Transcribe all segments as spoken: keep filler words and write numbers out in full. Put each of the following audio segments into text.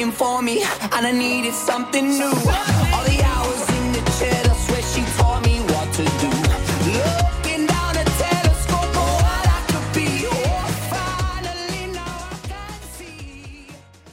waiting for me, and I needed something new. All the hours in the chair, I swear she taught me what to do. Looking down a telescope for what I could be. Oh, finally now I can see.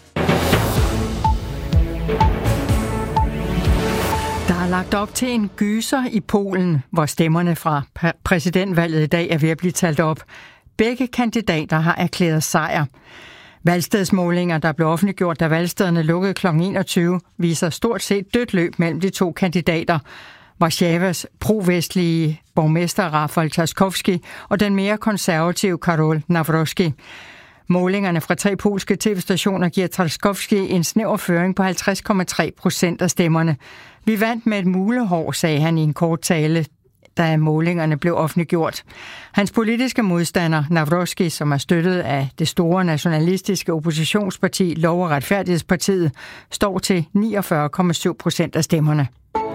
Der er lagt op til en gyser i Polen, hvor stemmerne fra præsidentvalget i dag er ved at blive talt op. Begge kandidater har erklæret sejr. Valgstedsmålinger, der blev offentliggjort, da valgstederne lukkede klokken enogtyve, viser stort set dødt løb mellem de to kandidater. Warszawas pro-vestlige borgmester Rafał Trzaskowski og den mere konservative Karol Nawrocki. Målingerne fra tre polske tv-stationer giver Trzaskowski en snæver føring på halvtreds komma tre procent af stemmerne. Vi vandt med et mulehår, sagde han i en kort tale, da målingerne blev offentliggjort. Hans politiske modstander, Nawrocki, som er støttet af det store nationalistiske oppositionsparti Lov- og Retfærdighedspartiet, står til niogfyrre komma syv procent af stemmerne.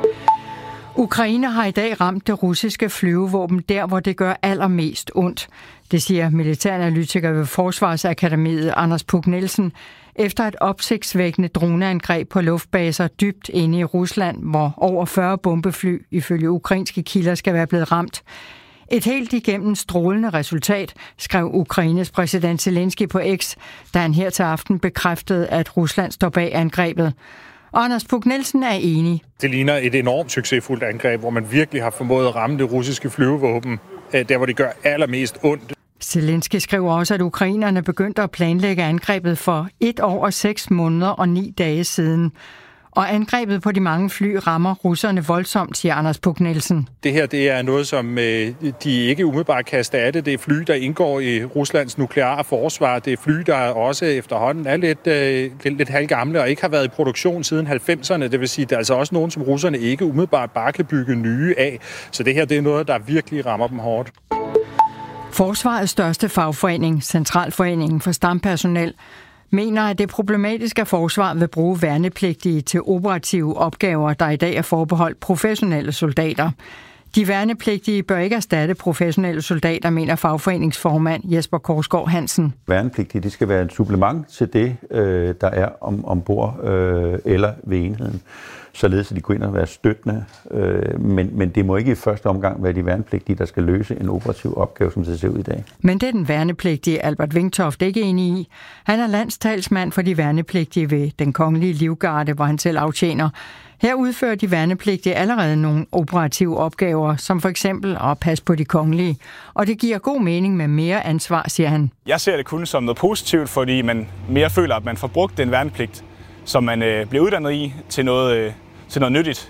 Ukraine har i dag ramt det russiske flyvevåben der, hvor det gør allermest ondt. Det siger militæranalytiker ved Forsvarsakademiet Anders Puk Nielsen, efter et opsigtsvækkende droneangreb på luftbaser dybt inde i Rusland, hvor over fyrre bombefly ifølge ukrainske kilder skal være blevet ramt. Et helt igennem strålende resultat, skrev Ukraines præsident Zelensky på X, da han her til aften bekræftede, at Rusland står bag angrebet. Og Anders Puk Nielsen er enig. Det ligner et enormt succesfuldt angreb, hvor man virkelig har formået at ramme det russiske flyvevåben, der hvor det gør allermest ondt. Zelensky skriver også, at ukrainerne begyndte at planlægge angrebet for et år og seks måneder og ni dage siden. Og angrebet på de mange fly rammer russerne voldsomt, siger Anders Puk Nielsen. Det her det er noget, som øh, de ikke umiddelbart kaster af det. Det er fly, der indgår i Ruslands nukleare forsvar. Det er fly, der også efterhånden er lidt, øh, lidt halvgamle og ikke har været i produktion siden halvfemserne. Det vil sige, at der er altså også nogen, som russerne ikke umiddelbart bare kan bygge nye af. Så det her det er noget, der virkelig rammer dem hårdt. Forsvarets største fagforening, Centralforeningen for Stampersonel, mener, at det er problematisk, at forsvaret vil bruge værnepligtige til operative opgaver, der i dag er forbeholdt professionelle soldater. De værnepligtige bør ikke erstatte professionelle soldater, mener fagforeningsformand Jesper Korsgaard Hansen. Værnepligtige de skal være et supplement til det, der er om, ombord eller ved enheden, således at de går ind og være støttende. Men, men det må ikke i første omgang være de værnepligtige, der skal løse en operativ opgave, som det ser ud i dag. Men det er den værnepligtige Albert Vingtoft ikke enig i. Han er landstalsmand for de værnepligtige ved den kongelige livgarde, hvor han selv aftjener. Her udfører de værnepligtige allerede nogle operative opgaver, som for eksempel at passe på de kongelige. Og det giver god mening med mere ansvar, siger han. Jeg ser det kun som noget positivt, fordi man mere føler, at man får brugt den værnepligt, som man øh, bliver uddannet i, til noget, øh, til noget nyttigt.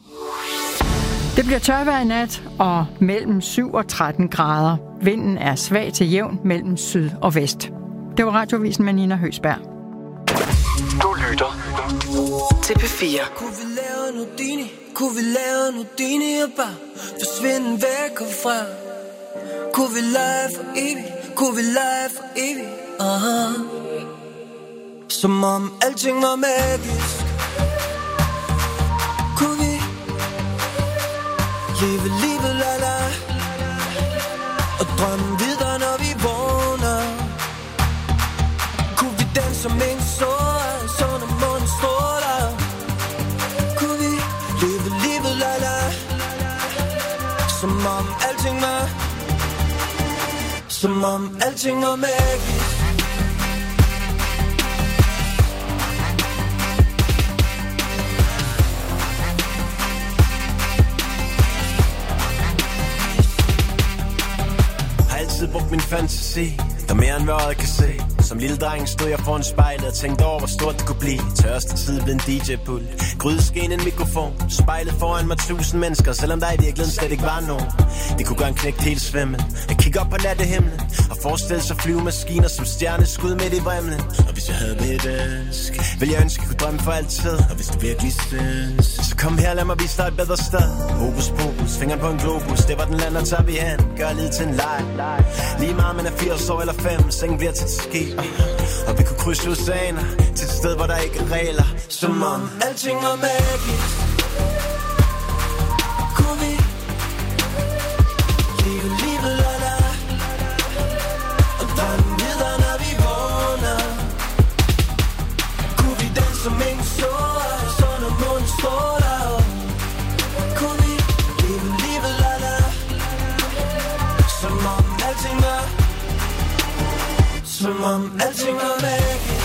Det bliver tørvejr i nat og mellem syv og tretten grader. Vinden er svag til jævn mellem syd og vest. Det var Radioavisen med Nina Høsberg. Du lytter til P fire. Kunne vi lave Nudini? Kunne vi lave Nudini og bare forsvinde væk herfra? Kunne vi lege for evigt? Kunne vi lege for evigt? Aha. Som om alting var magisk. Kunne vi leve livet la la og drømme videre, når vi vågner? Kunne vi danse som en sår, så når månen stråler? Kunne vi leve livet la la som om alting var, som om alting var magisk? Altid brugt min fantasi, der mere end hvad øjet kan se. Som lille dreng stod jeg foran spejlet og tænkte over, hvor stort det kunne blive. Tørste tid ved en D J-pult, grydeskeen en mikrofon. Spejlet foran mig tusind mennesker, selvom der i virkeligheden slet ikke var nogen. Det kunne gøre en knægt helt svimmel. Jeg kigger op på nattehimlen og forestille sig flyvemaskiner som stjerneskud midt i vrimlen. Og hvis jeg havde mit ønsk, ville jeg ønske, jeg kunne drømme for altid. Og hvis du virkelig synes, så kom her, lad mig vise dig et bedre sted. Hokus pokus, fingeren på en globus, det var den land, og tager vi hen. Gør livet til en leg. Lige meget man er firs år eller fem, sengen bliver til et skib. Og vi kunne krydse oceaner til et sted, hvor der ikke er regler. Som om alting var magisk. Kunne vi leve livet la la og drømme videre, når vi vågner? Kunne vi danse Som om alting var magisk.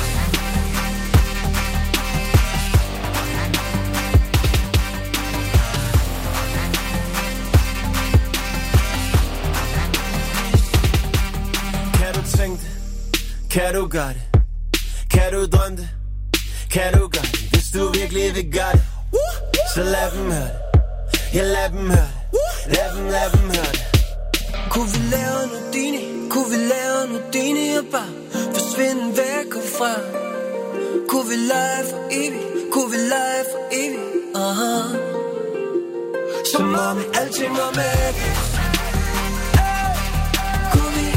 Kan du tænke det? Kan du gøre det? Kan du drømme det? Kan du gøre det? Hvis du virkelig vil gøre det, så lad dem høre det. Ja, lad dem høre det. Lad dem, lad dem høre det. Kunne vi lave en Houdini? Kunne vi lave en Houdini og bare forsvinde væk herfra? Kunne vi lege for evigt? Kunne vi lege for evigt? Aha. Som om alting var magisk. Hey. Kunne vi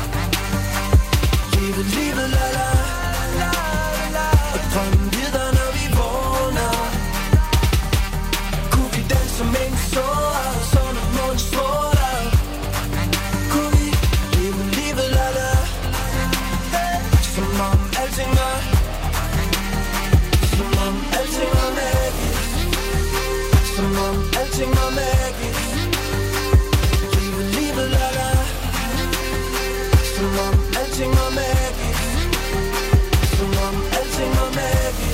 leve livet la la og drømme videre når vi vågner? Kunne vi danse som ingen så og så når månen stråler? Kunne vi leve livet la la som om alting var, som om alting var magisk, som om alting var magisk. Leve livet la la som om alting var magisk, som om alting var magisk.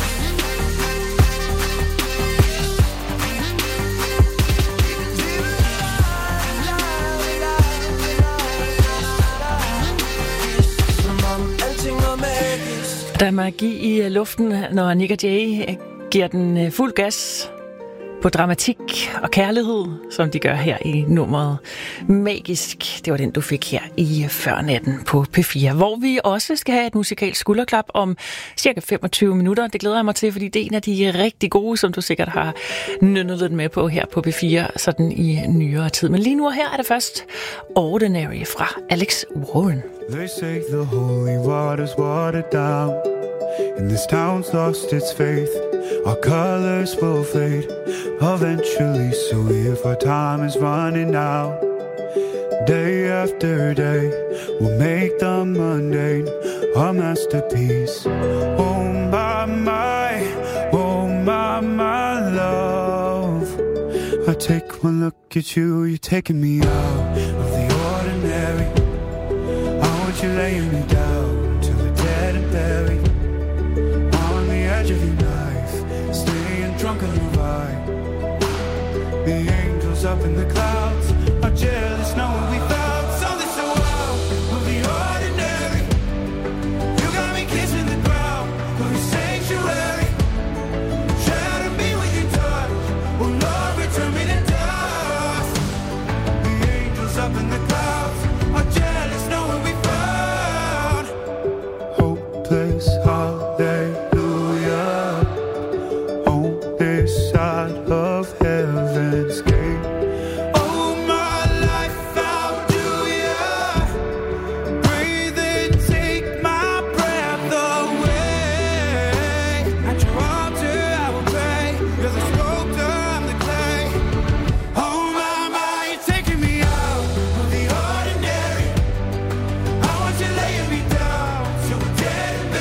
Der er magi i luften, når Nick og Jay giver den fuld gas på dramatik og kærlighed, som de gør her i nummeret Magisk. Det var den, du fik her i Førnatten på P fire, hvor vi også skal have et musikalsk skulderklap om cirka femogtyve minutter. Det glæder jeg mig til, fordi det er en af de rigtig gode, som du sikkert har nynnet lidt med på her på P fire, sådan i nyere tid. Men lige nu her er det først Ordinary fra Alex Warren. They say the holy water's watered down, and this town's lost its faith. Our colors will fade eventually, so if our time is running out, day after day we'll make the mundane our masterpiece. Oh my, my, oh my, my love, I take one look at you, you're taking me out of the ordinary. You're laying me down till we're dead and buried on the edge of your knife, staying drunk on your ride. The angels up in the clouds are jealous knowing we found something so wild of the ordinary. You got me kissing the ground of your sanctuary. Shatter me with your touch, oh Lord, return me to dust. The angels up in the clouds are jealous knowing we place, hallelujah, on this side of heaven's gate. Oh, my life found you, yeah. Breathe in, take my breath away. At your altar I will pray. You're the sculptor, I'm the clay. Oh, my, my, you're taking me out of the ordinary. I want you laying me down till we're dead.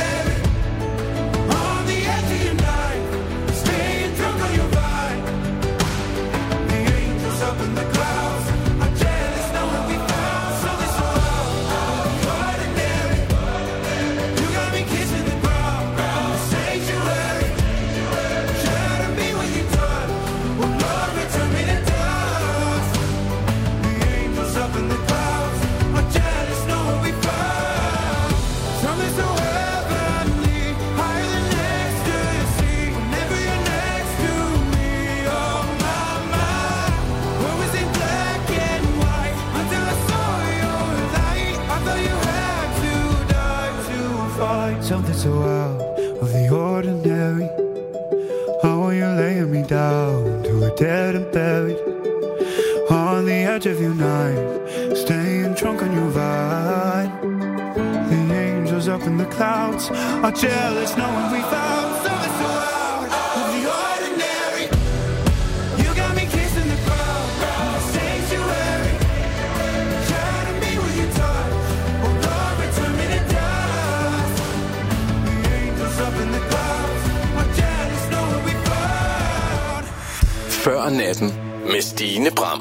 Something so out of the ordinary. How are you laying me down to a dead and buried on the edge of your night, staying drunk on your vine. The angels up in the clouds are jealous knowing we found something so out of the ordinary. You got me kissing the ground in the sanctuary. Shatter me with your touch, oh Lord, return me to dust. The angels up in the clouds are jealous knowing we found. Før natten med Stine Bram.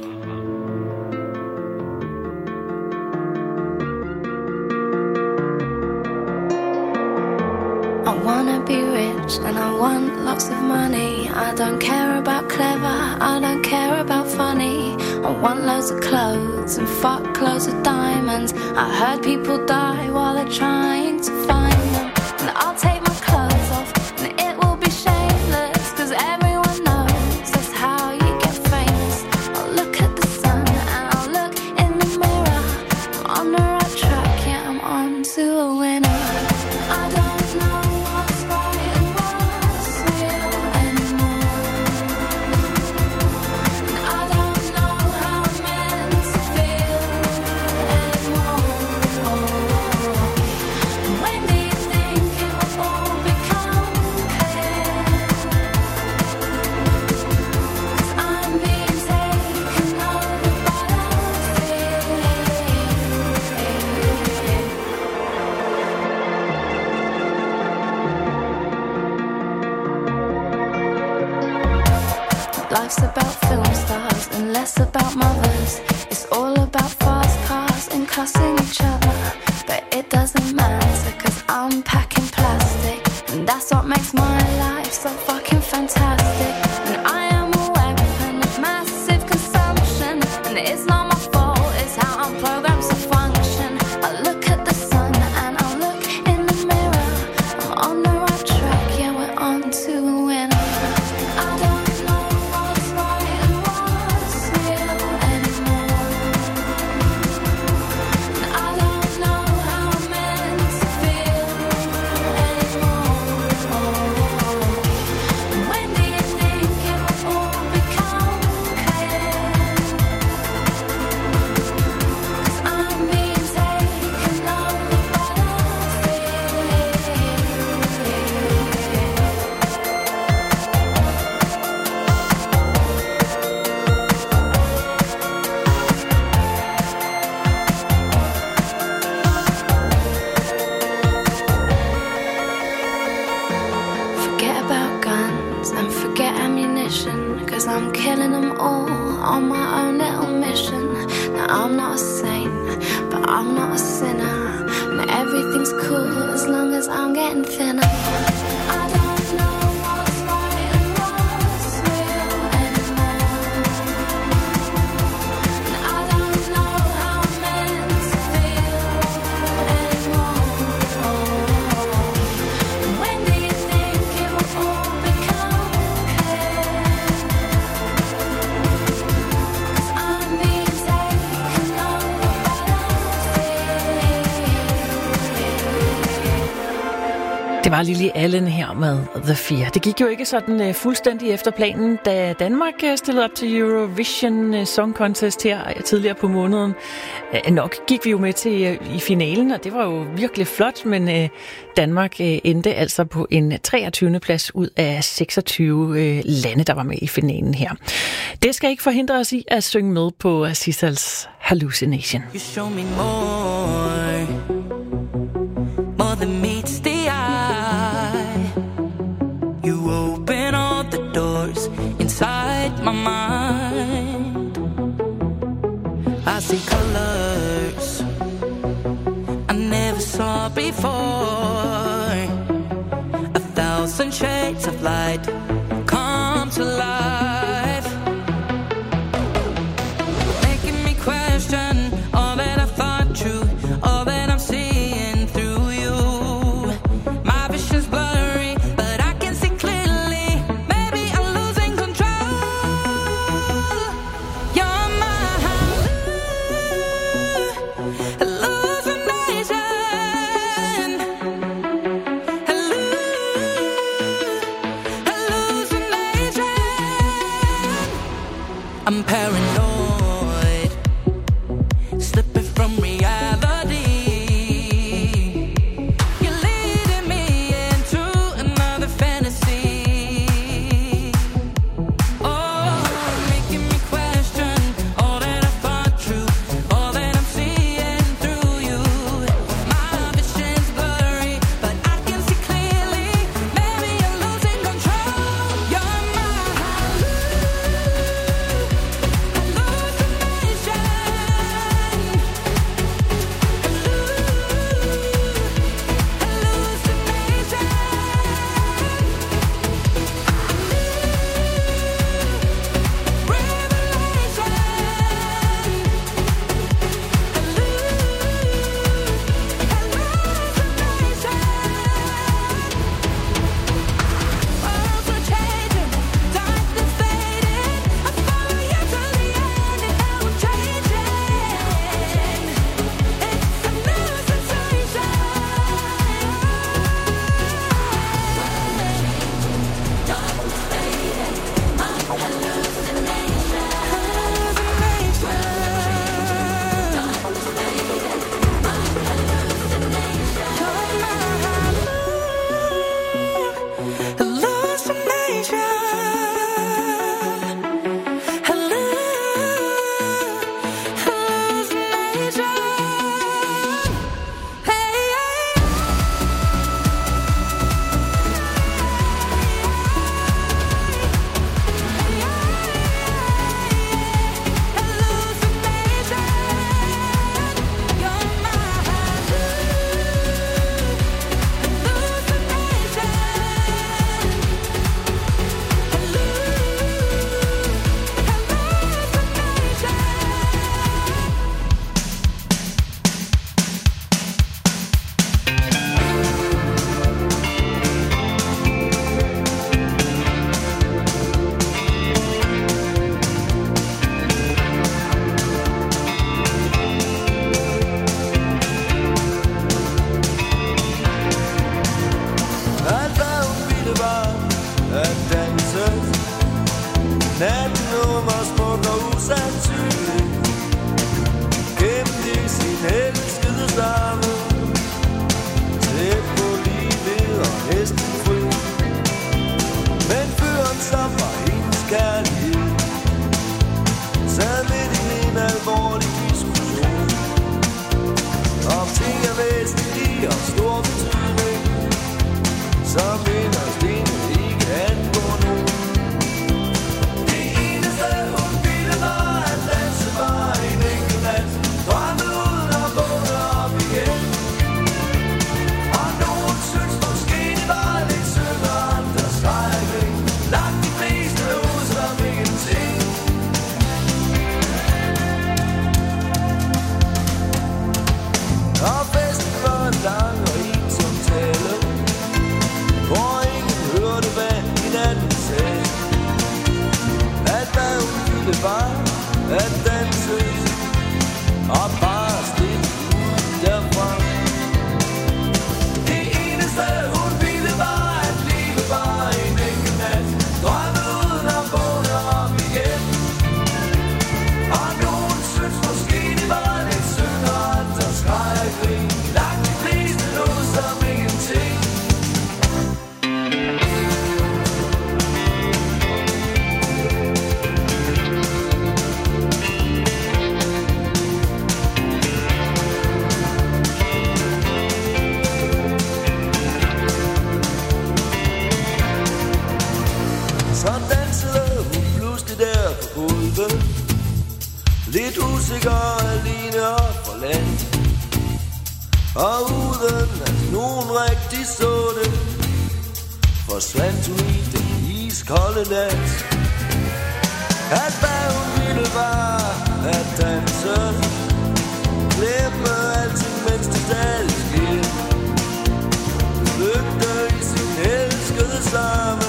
and I want lots of money. I don't care about clever, I don't care about funny. I want loads of clothes and fuck loads of diamonds. I heard people die while they're trying to find them. And I'll take my clothes off and it will be shameless, cause everyone knows that's how you get famous. I'll look at the sun and I'll look in the mirror. I'm on the right track, yeah, I'm on to a winner. I don't know what's right and what's real anymore. I don't know how I'm meant to feel anymore. When do you think it will all become clear? 'Cause I'm being taken over by the Life's about film stars and less about mothers. It's all about fast cars and cussing each other. But it doesn't matter, cause I'm packing plastic, and that's what makes my life so fucking fantastic. And I am a weapon of massive consumption, and it's not my fault, it's how I'm programmed to function. I look at the sun and I look in the mirror. I'm on the right track, yeah, we're on to a winner. I don't know what's right and what's real anymore. I don't know how I'm meant to feel anymore. When do you think it will all become clear? 'Cause I'm being taken over by the Forget about guns and forget ammunition, 'cause I'm killing them all on my own little mission. Now I'm not a saint, but I'm not a sinner, and everything's cool as long as I'm getting thinner. I don't know what's right and what's real anymore. And I don't know how I'm meant to feel anymore. When do you think it will all become clear? 'Cause I'm being taken over by Det var Lily Allen her med The Fear. Det gik jo ikke sådan uh, fuldstændig efter planen, da Danmark uh, stillede op til Eurovision uh, Song Contest her uh, tidligere på måneden. Uh, nok gik vi jo med til uh, i finalen, og det var jo virkelig flot, men uh, Danmark uh, endte altså på en treogtyvende plads ud af seksogtyve uh, lande, der var med i finalen her. Det skal ikke forhindre os i at synge med på Sissels Hallucination. You show me more, more than meets the eye. You open all the doors inside my mind. I see colors I never saw before. A thousand shades of light come to life, making me question all that I thought true, all that I'm seeing through you. My vision's blurry, but I can see clearly. Maybe I'm losing control. You're my hallucination, hallucination. I'm paranoid, slipping from reality. You're leading me into another fantasy. Oh, making me question all that I thought true, all that I'm seeing through you. My vision's blurry, but I can see clearly. Maybe I'm losing control. You're my hallucination. Natten nummer smuk og usandsynlig, gemt i sin elskede stamme, tæt på livet og hesten fri. Men fyren, som var hendes kærlighed, sad midt i en alvorlig diskussion om ting er væsentlige og stor betydning, som inderst inde ikke angår nogen. Det eneste hun ville var at danse var en enkelt nat, drømme uden at vågne op igen. Og nogen synes måske det var lidt synd, og andre skreg væk. Langt de fleste ud som ingenting. Og festen var lang og ensom tale, hvor ingen hørte hvad hinanden sagde. At hvad hun ville var at danse og bare slippe ud derfra. Det eneste hun ville var at leve bare en enkelt nat, drømme uden at vågne op igen. Og nogen synes måske det var lidt synd, og andre skreg og grin. Langt de fleste lod som ingenting. Så dansede hun pludselig der på gulvet, lidt usikker og alene og forladt. Og uden at nogen rigtig så det, forsvandt hun i den iskolde nat. At hvad hun ville var at danse, glemme alting mens det stadig sker, flygte i sin elskede samme,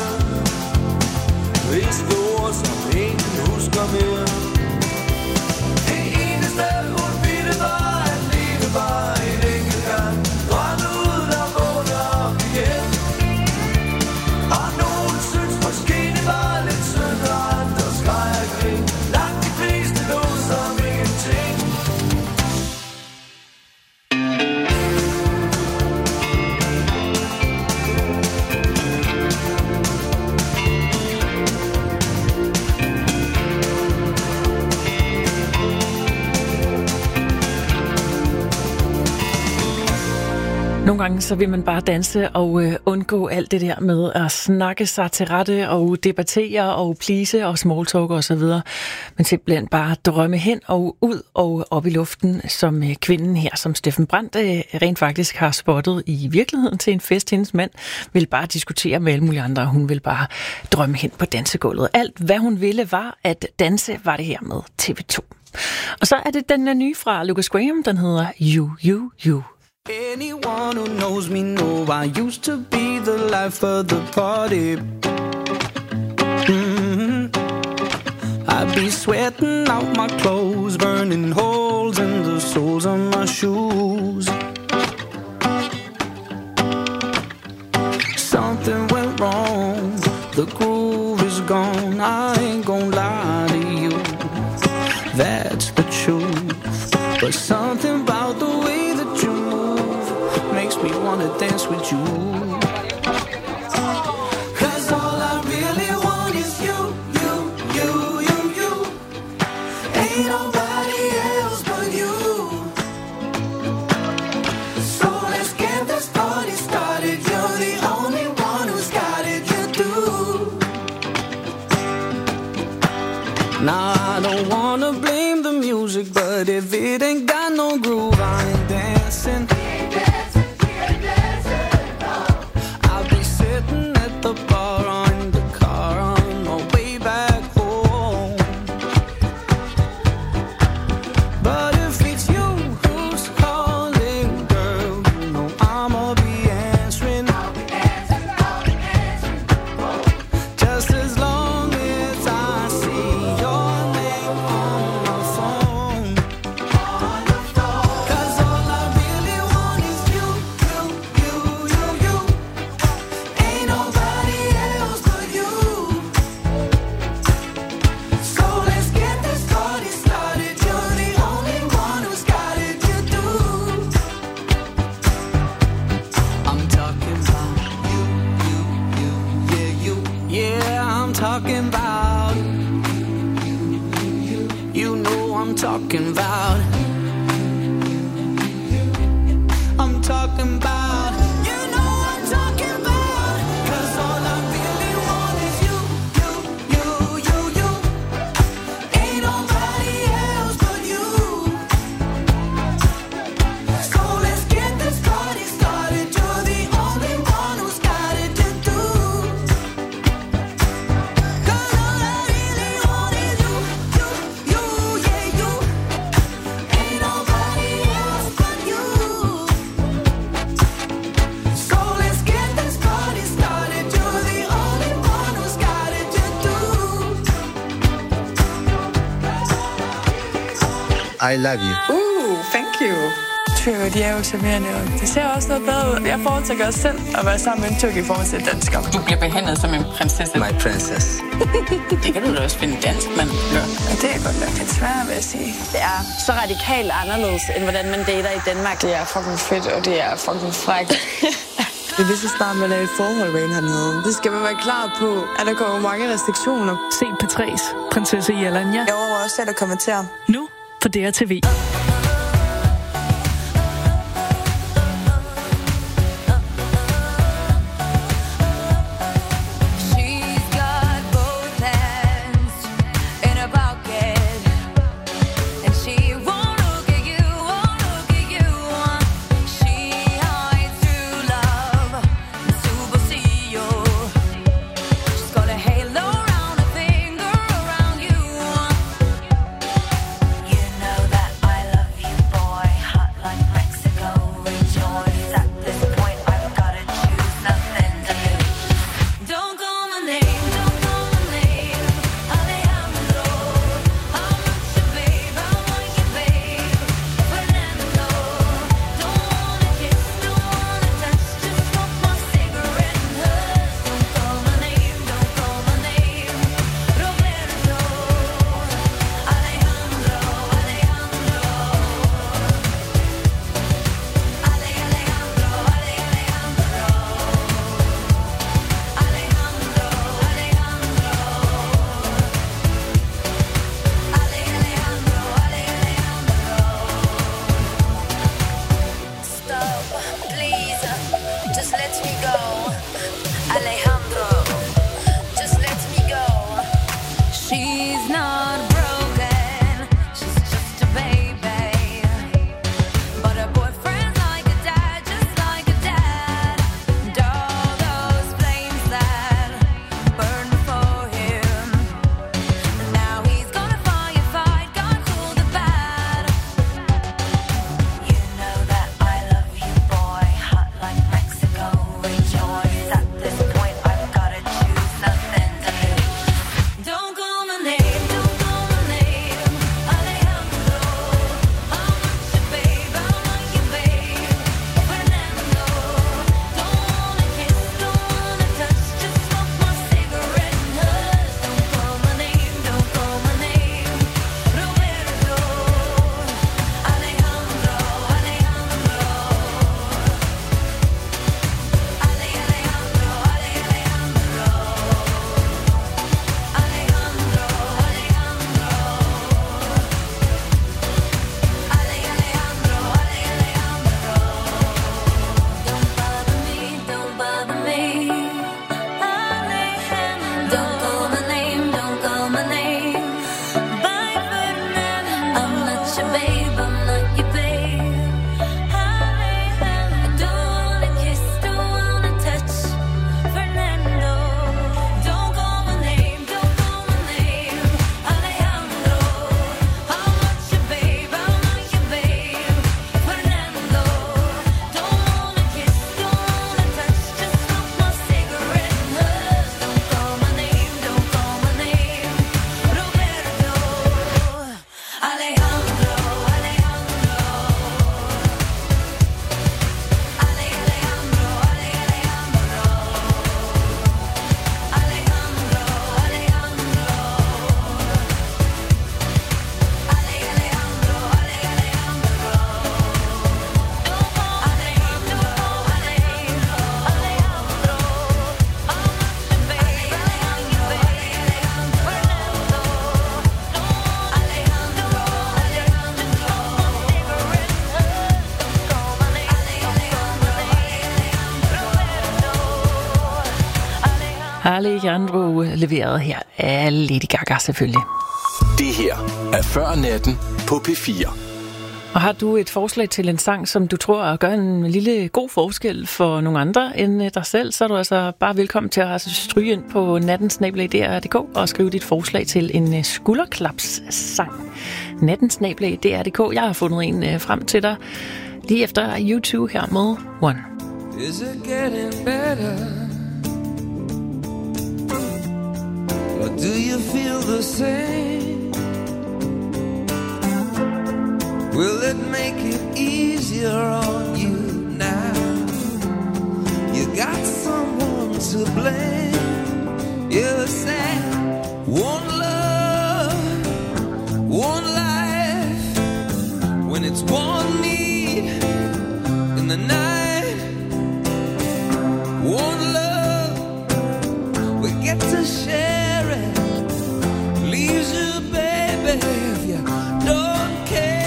viske ord som ingen husker mere. Det eneste hun ville var at leve bare en enkelt gang, drømme uden at vågne op igen. Og nogen synes måske det var lidt synd, og andre skreg og grin. Langt de fleste lod som ingenting. Nogle gange så vil man bare danse og øh, undgå alt det der med at snakke sig til rette og debattere og please og smalltalk og så videre. Men simpelthen bare drømme hen og ud og op i luften, som øh, kvinden her, som Steffen Brandt øh, rent faktisk har spottet i virkeligheden til en fest. Hendes mand vil bare diskutere med alle mulige andre, og hun vil bare drømme hen på dansegulvet. Alt hvad hun ville var at danse, var det her med T V to. Og så er det den nye fra Lucas Graham, den hedder You, You, You. Anyone who knows me know I used to be the life of the party. Mm-hmm. I'd be sweating out my clothes, burning holes in the soles of my shoes. Something went wrong, the groove is gone. I ain't gon' lie to you, that's the truth. But something about the way that you move makes me wanna dance with you. Cause all I really want is you, you, you, you, you. Ain't nobody else but you. So let's get this party started. You're the only one who's got it, you do. Now I don't wanna blame the music, but if it ain't got no groove, I ain't dancing. I'll be sitting at the bar or in the car on my way back home. But if it's you who's calling, girl, you know I'ma be answering. Just as long as I see your name on my phone. Cause all I really talking about. I'm talking about. You know I'm talking about. 'Cause all I really want is you, you, you, you, you. Ain't nobody else but you. So let's get this party started. You're the only one who's got it to do. 'Cause all I really want is you, you, you, yeah, you. Ain't nobody else but you. So let's get this party started. You're the only one who's got it to do. I love you. Uh, thank you. Tyre, de er jo charmerende, og det ser også noget bedre ud. Jeg foretrækker også selv at være sammen med en tyrk i forhold til dansker. Du bliver behandlet som en prinsesse. My princess. Det kan du da også finde dansk, man gør. Ja, det er godt nok lidt svært, vil jeg sige. Det er så radikalt anderledes, end hvordan man dater i Danmark. Det er fucking fedt, og det er fucking frækt. Det er lige så snart, man er i et forhold med en hernede. Det skal man være klar på, at der kommer mange restriktioner. Se P tre's Prinsesse Jelanja. Jeg overvejer også selv at kommentere. Nu på D R T V. She's got both hands in her pocket, and she won't look at you, won't look at you. She hides through love and superstition. She's got a halo around her finger, around you. You know that I love Alejandro, leveret her af Lady Gaga selvfølgelig. Det her er Før Natten på P fire. Og har du et forslag til en sang, som du tror gør en lille god forskel for nogle andre end dig selv, så er du altså bare velkommen til at stryge ind på natten snabel-a d r punktum d k og skrive dit forslag til en skulderklapssang. natten snabel-a d r punktum d k. Jeg har fundet en frem til dig lige efter U to her med One. Is it getting better? Or do you feel the same? Will it make it easier on you now? You got someone to blame. You say, one love, one life. When it's one need in the night, one love, we get to share it. Leaves you, baby, if you don't care.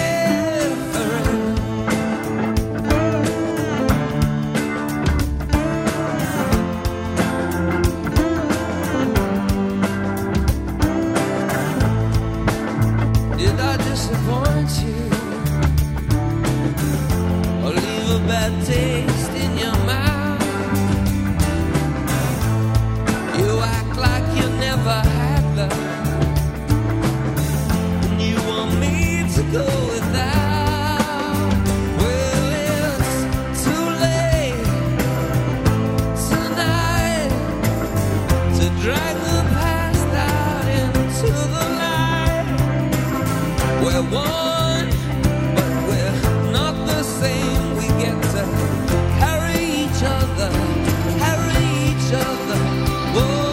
Disappoint you or leave a bad taste in your mouth. You act like you never had love, and you want me to go without. Well, it's too late tonight to drag the past out into the light. We're one, but we're not the same. We get to carry each other, carry each other. Whoa.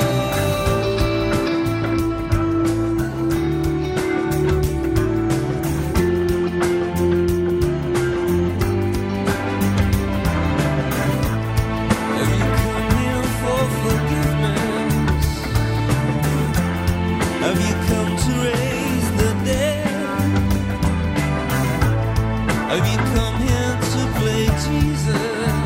Have you come here for forgiveness? Have you come to raise the dead? Have you come here to play Jesus?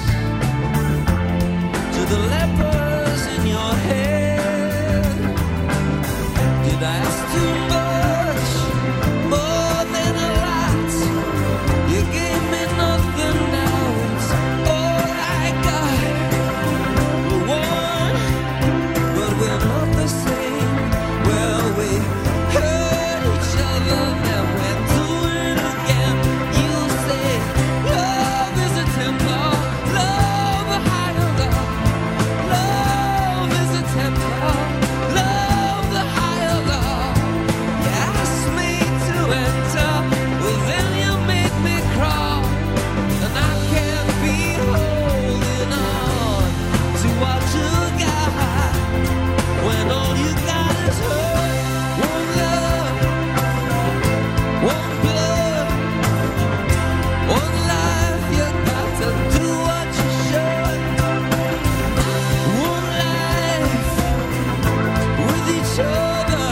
To the lepers in your head? Did I ask too much? More than a lot. You gave me nothing, now it's all I got. We're one, but we're not the same. Well, we hurt each other, then we're doing it again. You say love is a temple, love a higher love. Love is a temple, love the higher love. You asked me to enter, well then you made me crawl, and I can't be holding on to what you got when all you got is hurt. One love, one blood, one life. You got to do what you should. One life with each other,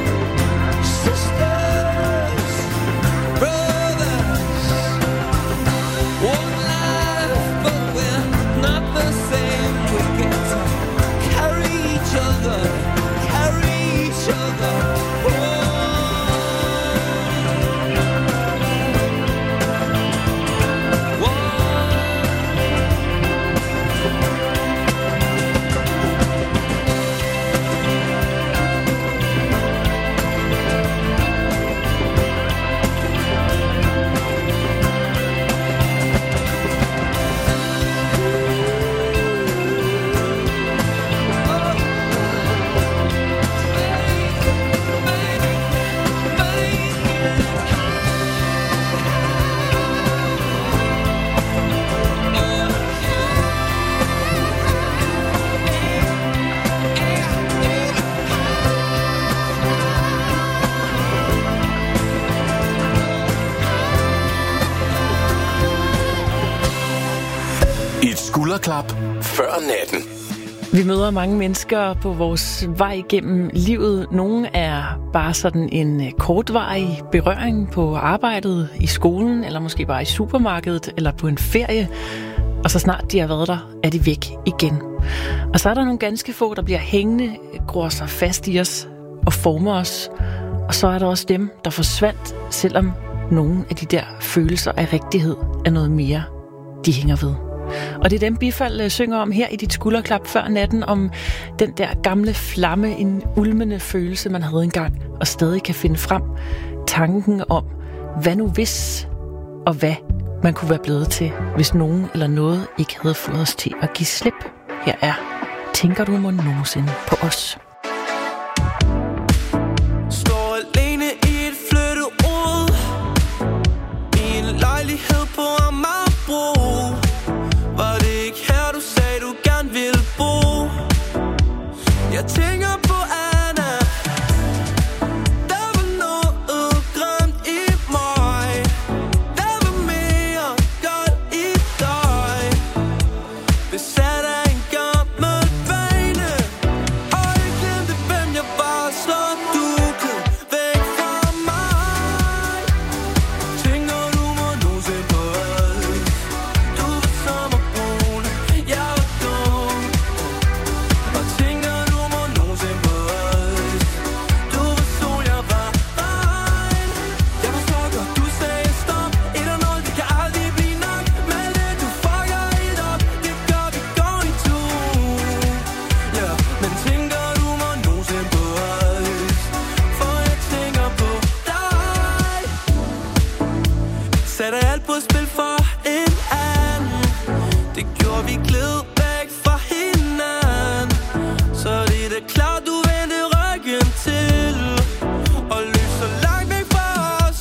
sisters, brothers. One life, but we're not the same. We get to carry each other, carry each other. Et skulderklap før natten. Vi møder mange mennesker på vores vej igennem livet. Nogle er bare sådan en kortvarig berøring på arbejdet, i skolen, eller måske bare i supermarkedet, eller på en ferie. og så snart de har været der, er de væk igen. Og så er der nogle ganske få, der bliver hængende, gror sig fast i os og former os. Og så er der også dem, der forsvandt, selvom nogle af de der følelser af rigtighed er noget mere, de hænger ved. Og det er dem, Bifald synger om her i dit skulderklap før natten, om den der gamle flamme, en ulmende følelse, man havde engang, og stadig kan finde frem. Tanken om, hvad nu hvis, og hvad man kunne være blevet til, hvis nogen eller noget ikke havde fået os til at give slip. Her er Tænker du må nogensinde på os? Står alene i et flytteud, i en lejlighed på Amagerbro. Var det ikke her, du sagde, du gerne ville bo? Jeg tænker på Anna. Der var noget grimt i mig. Der var mere godt i dig. Besat af en gammel vane, og jeg glemte, hvem jeg var, så du gled væk fra mig. Tænker du må nogensinde på os? Du var sommerbrun, jeg var dum. Og tænker du må nogensinde på os? Du var sol, jeg var regn. Jeg var så godt, du sagde stop. Et og nul, det kan aldrig blive nok. Men det du fucker it op, det gør vi går i to. Ja, men tænker du må nogensinde på os? For jeg tænker på dig. Satte alt på spil for en anden. Det gjorde vi gled væk fra hinanden. Så det er da klart, du vendte ryggen til og løb så langt væk fra os.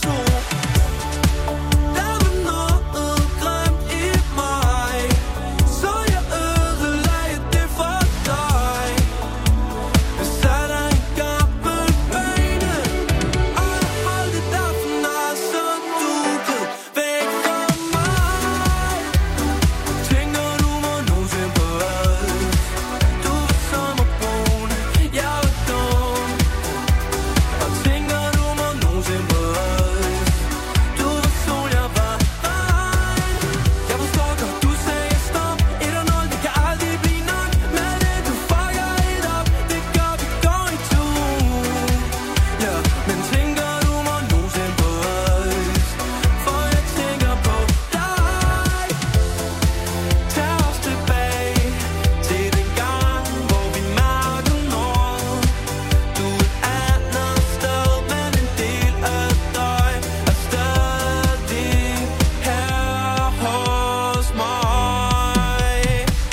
Der var noget grimt i mig, så jeg ødelagde det for dig. Besat af en gammel vane, og jeg holdt det der for når, så du gled væk fra mig. Tænker du må nogensinde på os? Du var sommerbrun, jeg var dum. Og tænker du må nogensinde på os? Du var sol, jeg var regn. Jeg var så godt, du sagde stop. Et og nul, det kan aldrig blive nok. Men det du fucker it op, det gør vi går i to. Ja, men tænker du må nogensinde på os? For jeg tænker på dig. Tag os tilbage til den gang, hvor vi mærkede noget. Du er et andet sted, men en del af dig er stadig her hos mig.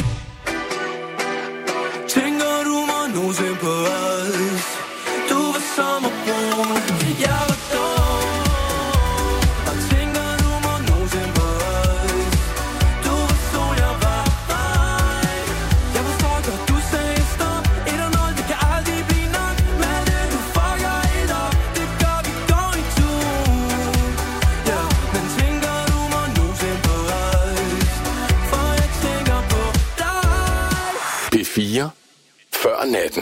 Tænker du må nogensinde på os? Du var sommerbrun, jeg var dum. Og tænker du må nogensinde på os? Du var sol, jeg var regn. Jeg var så godt, du sagde stop. Et og nul, det kan aldrig blive nok. Men det du fucker it op, det gør vi går i to. Ja, men tænker du må nogensinde på os? For jeg tænker på dig. P fire. Før natten.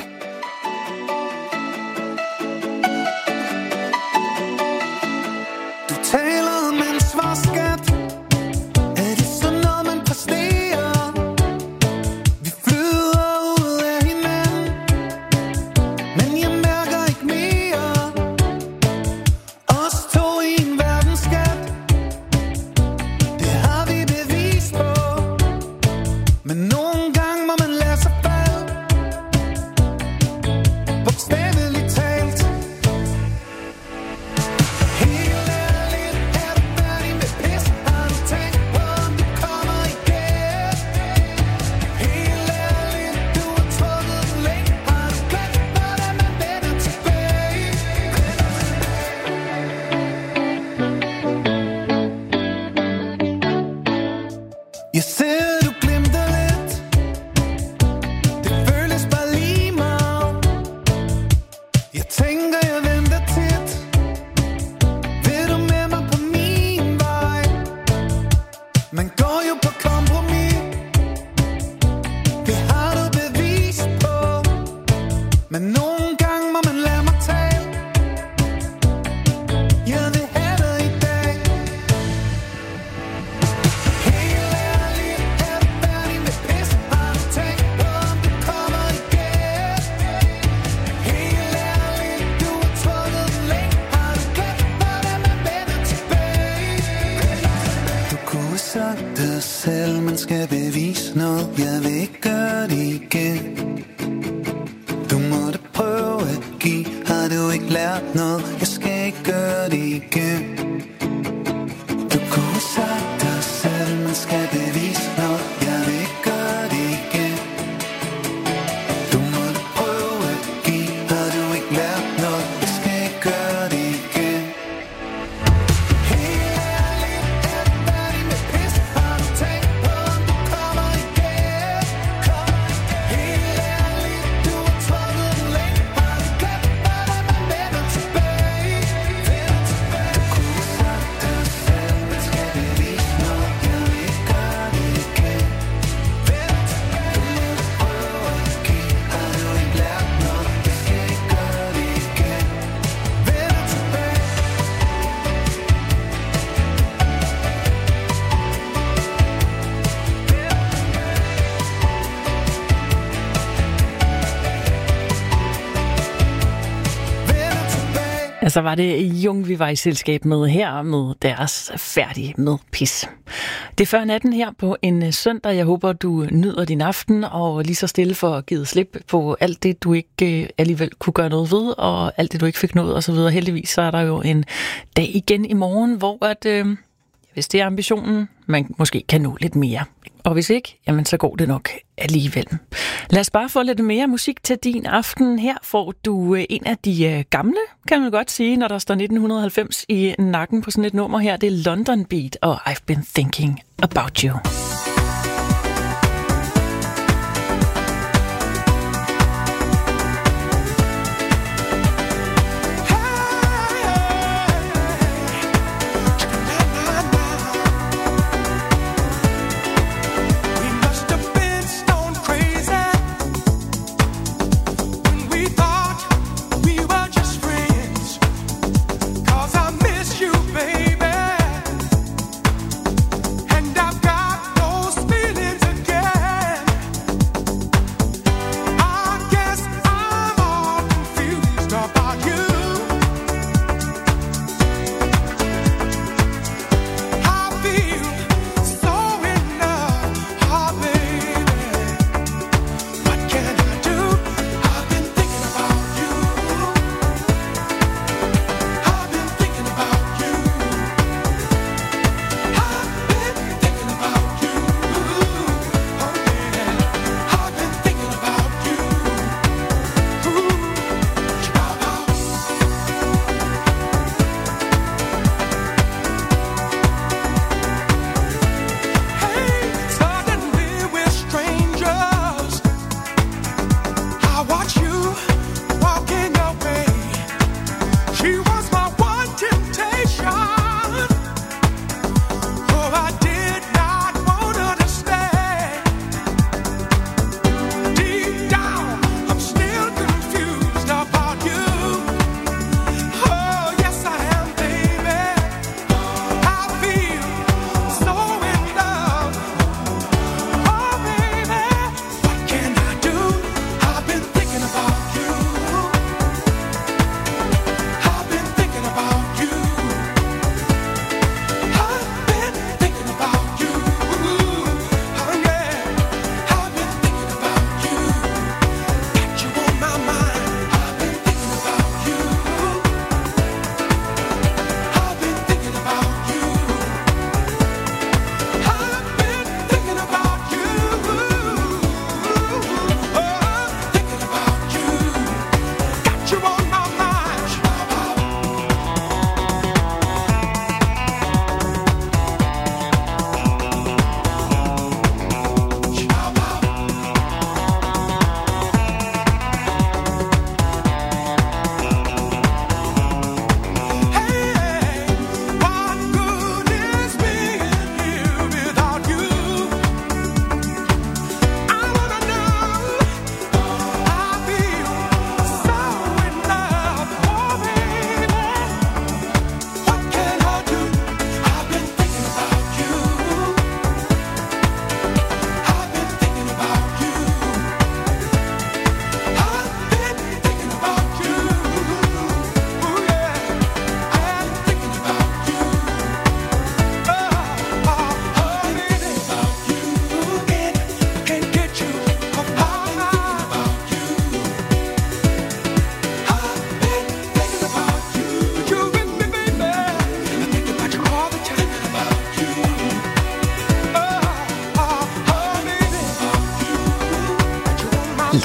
Du taler om ansvarsskat. Er det sådan noget, man præsterer? Vi flyder ud af hinanden, men jeg mærker ikke mere. Os to i en verdensskat, det har vi bevis på. Men nogle gange må man lade sig falde. gøre det igen. Du kunne sagt dig selv, man skal bevise noget. Jeg vil ikke gøre det igen. Du måtte prøve at give, har du ikke lært noget. Jeg skal ikke gøre det igen. Helt ærligt, er du færdig med pis? Har du tænkt på, om du kommer igen? Helt ærligt, du har tvunget den længe. Har du glemt, hvordan man vender tilbage? Vender tilbage. Du kunne sagt dig selv, man skal bevise noget. Jeg vil ikke gøre det igen. Vender tilbage. Du måtte prøve at give, har du ikke lært noget. Jeg skal ikke gøre det igen. Vender tilbage. Vender tilbage. Altså var det Jung, vi var i selskab med her med deres Færdig med pis. Det er før natten her på en søndag. Jeg håber, du nyder din aften og lige så stille for at give slip på alt det, du ikke øh, alligevel kunne gøre noget ved, og alt det, du ikke fik nået og så videre. Heldigvis så er der jo en dag igen i morgen, hvor at, øh, hvis det er ambitionen, man måske kan nå lidt mere. Og hvis ikke, jamen så går det nok alligevel. Lad os bare få lidt mere musik til din aften. Her får du en af de gamle, kan man godt sige, når der står nitten halvfems i nakken på sådan et nummer her. Det er London Beat og I've Been Thinking About You. We must have been stone crazy when we thought we were just friends. 'Cause I miss you, baby, and I've got no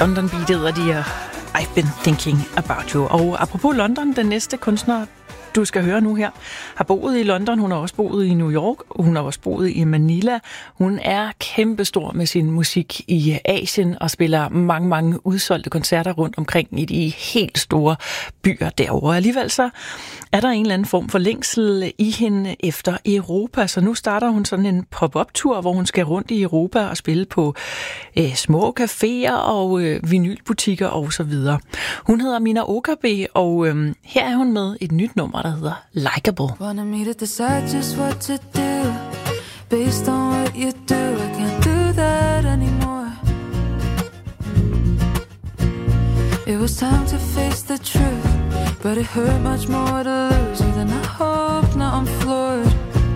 London Beat hedder de, og I've been thinking about you. Og apropos London, den næste kunstner, du skal høre nu her, har boet i London, hun har også boet i New York, hun har også boet i Manila. Hun er kæmpestor med sin musik i Asien og spiller mange, mange udsolgte koncerter rundt omkring i de helt store byer derovre. Alligevel så er der en eller anden form for længsel i hende efter Europa, så nu starter hun sådan en pop-up-tur, hvor hun skal rundt i Europa og spille på øh, små caféer og øh, vinylbutikker og så videre. Hun hedder Mina Okabe, og øh, her er hun med et nyt nummer, der hedder Likeable. Wanted me to decide just what to do based on what you do. I can't do that anymore. It was time to face the truth, but it hurt much more to lose you than I hoped. Now I'm floored.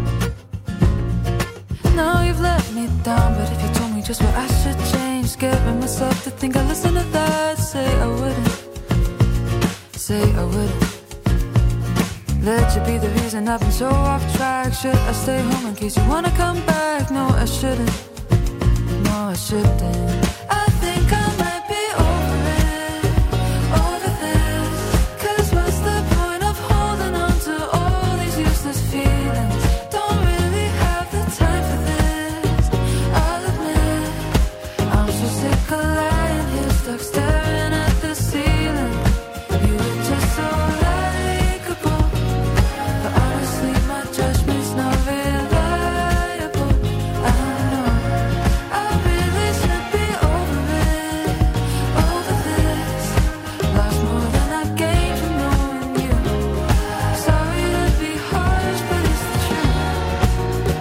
Now you've let me down, but if you told me just what I should change, scaring myself to think I'd listen to that. Say I wouldn't, say I wouldn't. Let you be the reason I've been so off track. Should I stay home in case you wanna come back? No, I shouldn't. No, I shouldn't. I think I might be over it, over this. Cause what's the point of holding on to all these useless feelings? Don't really have the time for this, I'll admit. I'm so sick of lying here, stuck staring at the ceiling. You were just so likeable, but honestly my judgment's not reliable. I know I really should be over it, over this. Lost more than I gained from knowing you. Sorry to be harsh, but it's the truth.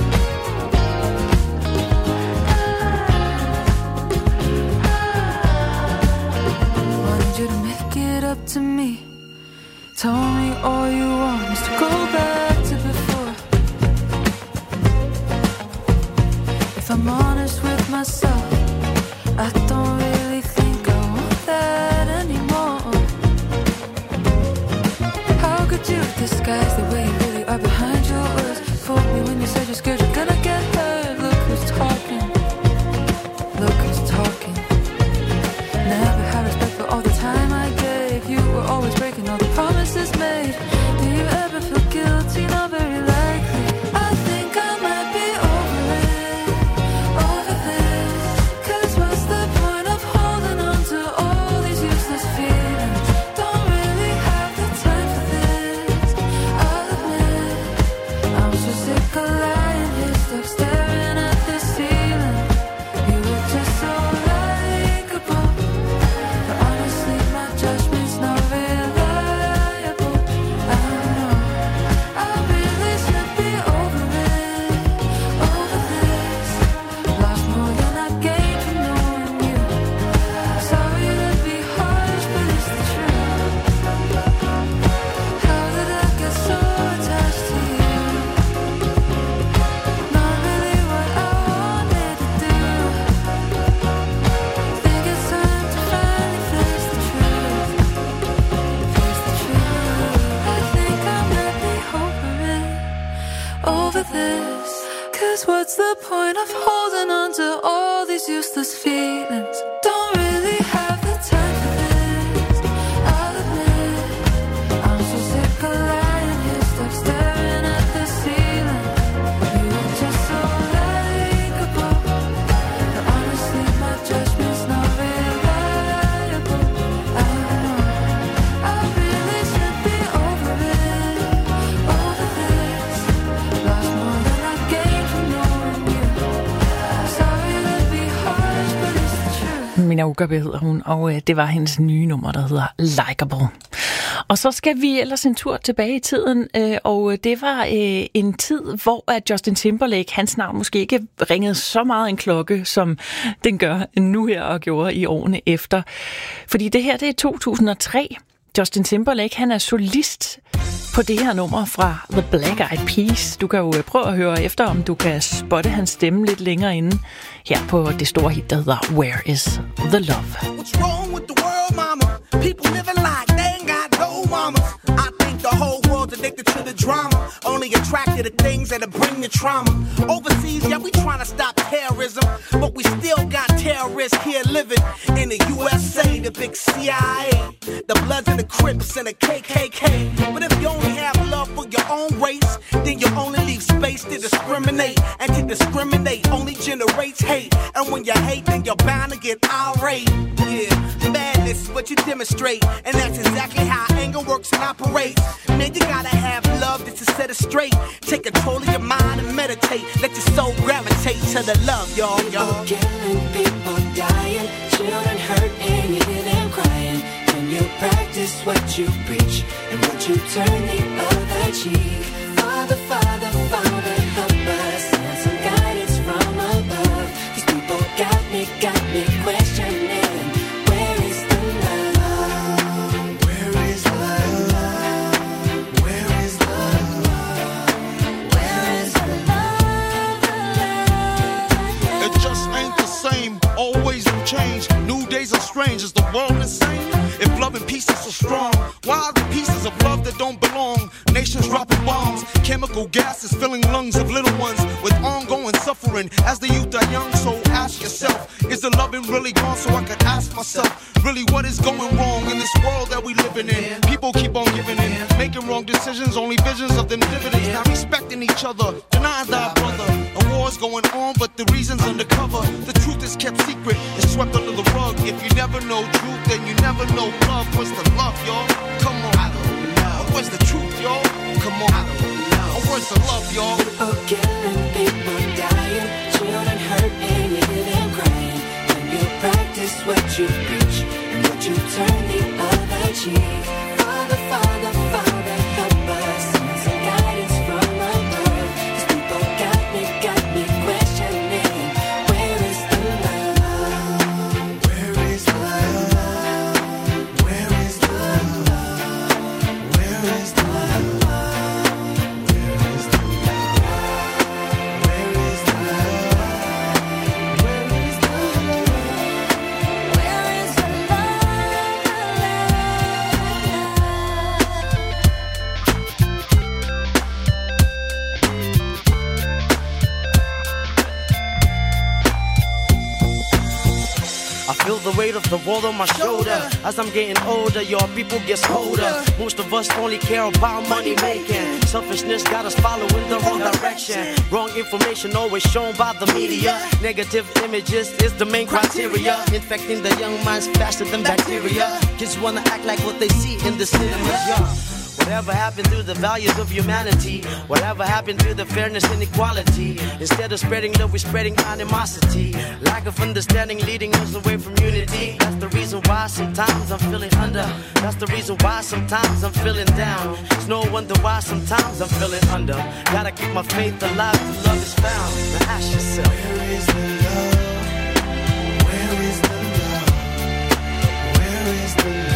Wanted you to make it up to me. Told me all you want is to go back to before. If I'm honest with myself, I don't really think I want that anymore. How could you disguise the way you really are behind your words? Fooled me when you said you're scared you're gonna get hurt. Look who's talking, look who's talking. Never had respect for all the time I gave. You were always breaking all the promises made. Do you ever feel guilty? Not very likely. I think I might be over it, over this. Cause what's the point of holding on to all these useless feelings? Don't really have the time for this, I'll admit. I'm so sick of lying here, stuck staring at the ceiling. You were just so likeable, but honestly my judgment's not reliable. I know I really should be over it, over this. Lost more than I gained from knowing you. Sorry to be harsh, but it's the truth. How did I get so attached to you? Not really what I wanted to do. Think it's time to finally face the truth, face the truth. I think I might be over it, over this. Cause what's the point of holding on to all these useless feelings? Don't really have the time for this, I'll admit. I'm so sick of lying here, stuck staring at the ceiling. You were just so likeable, but honestly my judgment's not reliable. I know I really should be over it, over this. Lost more than I gained from knowing you. Sorry to be harsh, but it's the truth. Mina Okabe hedder hun, og øh, det var hendes nye nummer, der hedder Likeable. Og så skal vi ellers en tur tilbage i tiden, øh, og det var øh, en tid, hvor at Justin Timberlake, hans navn måske ikke ringede så meget en klokke, som den gør nu her og gjorde i årene efter. Fordi det her, det er to tusind og tre. Justin Timberlake, han er solist på det her nummer fra The Black Eyed Peas. Du kan jo prøve at høre efter, om du kan spotte hans stemme lidt længere inde her på det store hit, der hedder Where is the Love? What's wrong with the world, mama? People living like they ain't got no mama. I think the whole world girls addicted to the drama, only attracted to things that'll bring the trauma. Overseas, yeah, we trying to stop terrorism, but we still got terrorists here living in the U S A, the big C I A, the Bloods and the Crips and the K K K. But if you only have love for your own race, then you only leave space to discriminate, and to discriminate only generates hate. And when you hate, then you're bound to get irate. Yeah, madness is what you demonstrate, and that's exactly how anger works and operates. Man, you gotta have love just to set it straight. Take control of your mind and meditate. Let your soul gravitate to the love, y'all, y'all. People killing, people dying, children hurt and you hear them crying. Can you practice what you preach, and would you turn the other cheek? Father, Father, Father, help us, send some guidance from above. These people got me, got me questioning. Where is the love? Where is the love? Where is the love? Where is the love? It just ain't the same. Always new change. New days are strange. Is the world insane? If love and peace is so strong, why are the pieces of love that don't belong? Nations dropping bombs, chemical gases filling lungs of little ones with ongoing suffering. As the youth are young, so ask yourself, is the loving really gone? So I could ask myself, really what is going wrong in this world that we living in? People keep on giving in, making wrong decisions, only visions of them dividends. Not respecting each other, denying thy brother. A war's going on, but the reason's undercover. The truth is kept secret, it's swept under the rug. If you never know truth, then you never know love. What's the love, y'all? Come on. I don't know. Where's the truth, y'all? Come on. I don't know. Where's the love, y'all? People killing, people dying, children hurt and you hear them crying. Can you practice what you preach, and would you turn the other cheek? Father, Father, Father, help us, send some guidance from above. These people got me, got me questioning. Where is the love? Where is the love? Where is the love? Where is the love? Where is the love? Where is the love? Where is the love? Where is the I feel the weight of the world on my shoulder. As I'm getting older, your people get colder. Most of us only care about money making. Selfishness got us following the wrong direction. Wrong information always shown by the media. Negative images is the main criteria. Infecting the young minds faster than bacteria. Kids wanna act like what they see in the cinemas, yeah. Whatever happened to the values of humanity? Whatever happened to the fairness and equality? Instead of spreading love, we're spreading animosity. Lack of understanding leading us away from unity. That's the reason why sometimes I'm feeling under. That's the reason why sometimes I'm feeling down. It's no wonder why sometimes I'm feeling under. Gotta keep my faith alive till love is found. Now ask yourself, where is the love? Where is the love? Where is the love?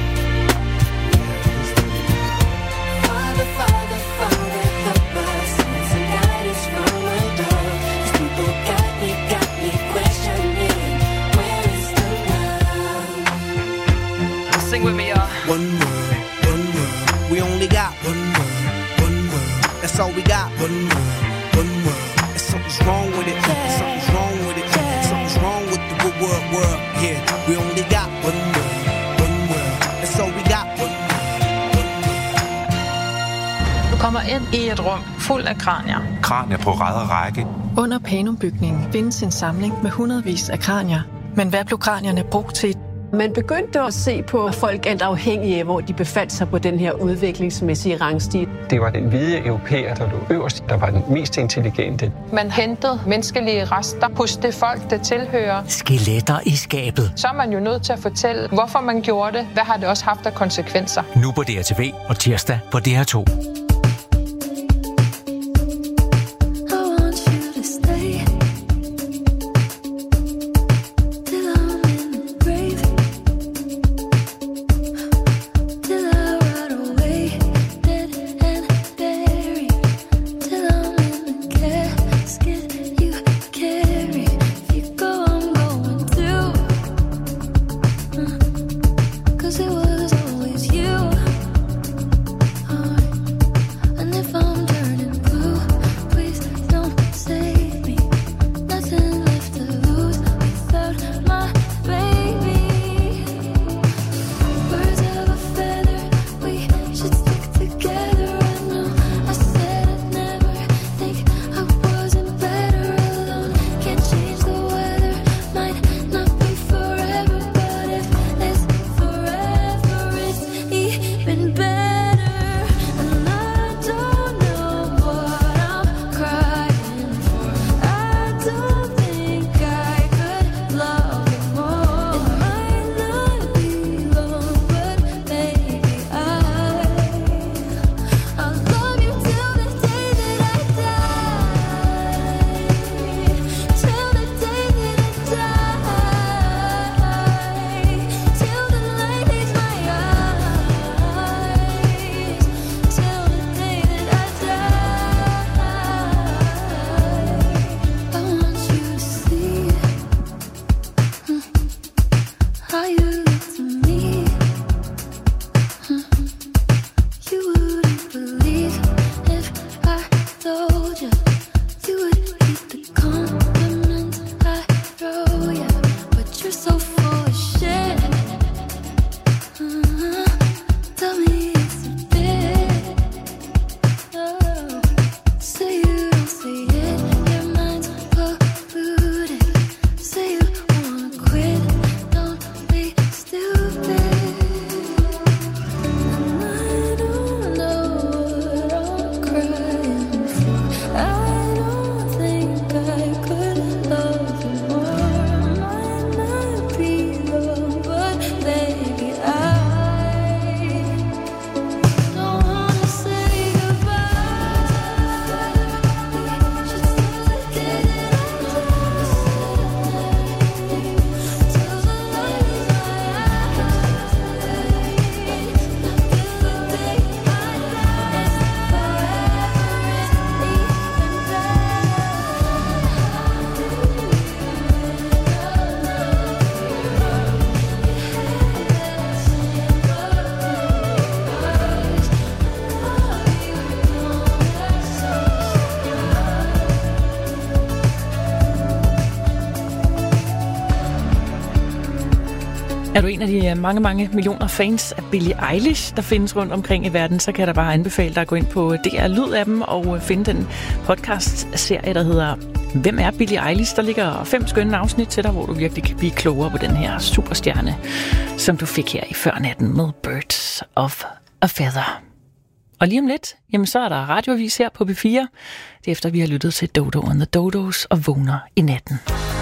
Father, Father, Father, help us, send some guidance from above. These people got me, got me questioning. Where is the love? Sing with me, y'all. One world, one world. We only got one world, one world. That's all we got. One world, one world. And something's wrong with it. Something's wrong with it. Something's wrong with the world, world. Yeah, we only got one world, one world. That's all we got. One Du kommer ind i et rum fuld af kranier. Kranier på rad og række. Under Panum-bygningen findes en samling med hundredvis af kranier. Men hvad blev kranierne brugt til? Man begyndte at se på folk alt afhængige af, hvor de befandt sig på den her udviklingsmæssige rangstige. Det var den hvide europæer, der lå øverst, der var den mest intelligente. Man hentede menneskelige rester hos det folk, der tilhører. Skeletter i skabet. Så er man jo nødt til at fortælle, hvorfor man gjorde det. Hvad har det også haft af konsekvenser? Nu på D R T V og tirsdag på D R to. Er du en af de mange, mange millioner fans af Billie Eilish, der findes rundt omkring i verden, så kan jeg da bare anbefale dig at gå ind på D R Lyd af dem og finde den podcast-serie, der hedder Hvem er Billie Eilish? Der ligger fem skønne afsnit til dig, hvor du virkelig kan blive klogere på den her superstjerne, som du fik her i før natten med Birds of a Feather. Og lige om lidt, jamen så er der radioavis her på P fire. Det er efter, vi har lyttet til Dodo and the Dodos og vågner i natten.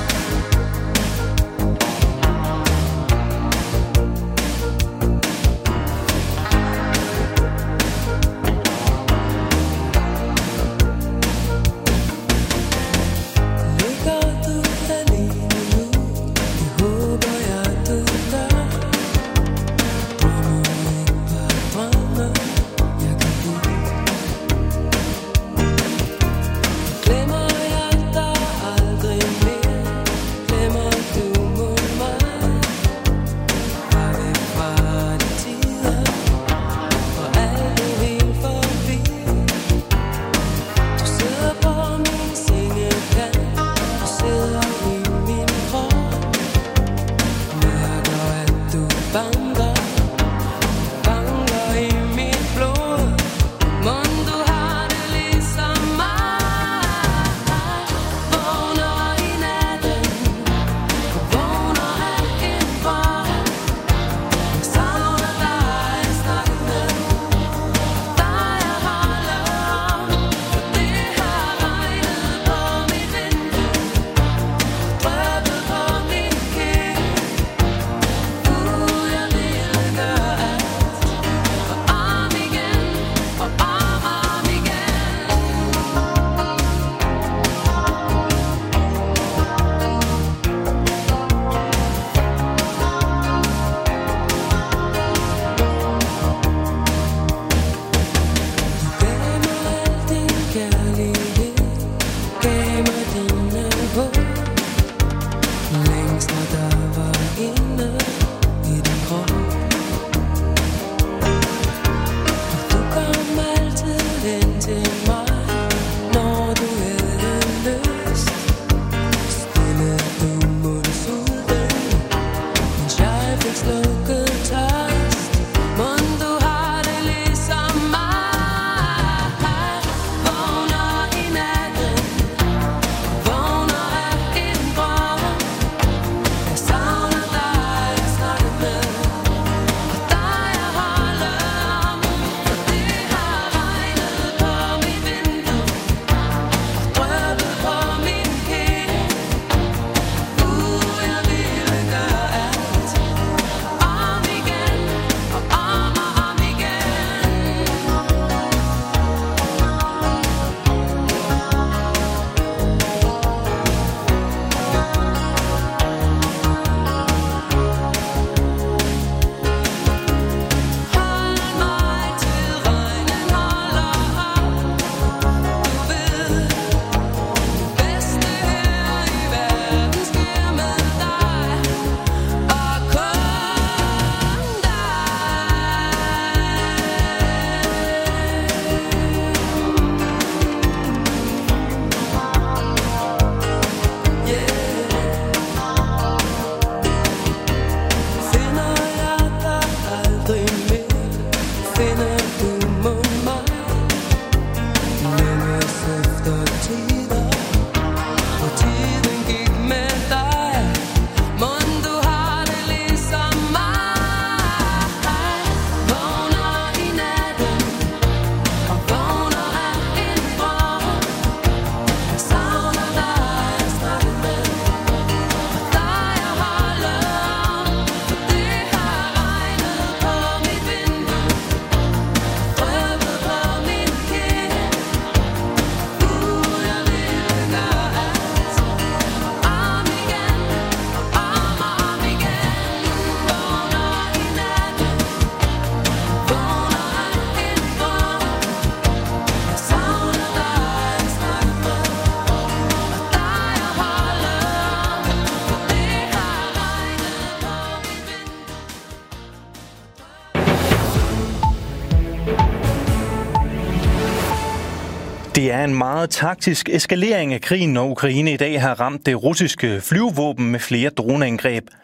Det er en meget taktisk eskalering af krigen, når Ukraine i dag har ramt det russiske flyvevåben med flere droneangreb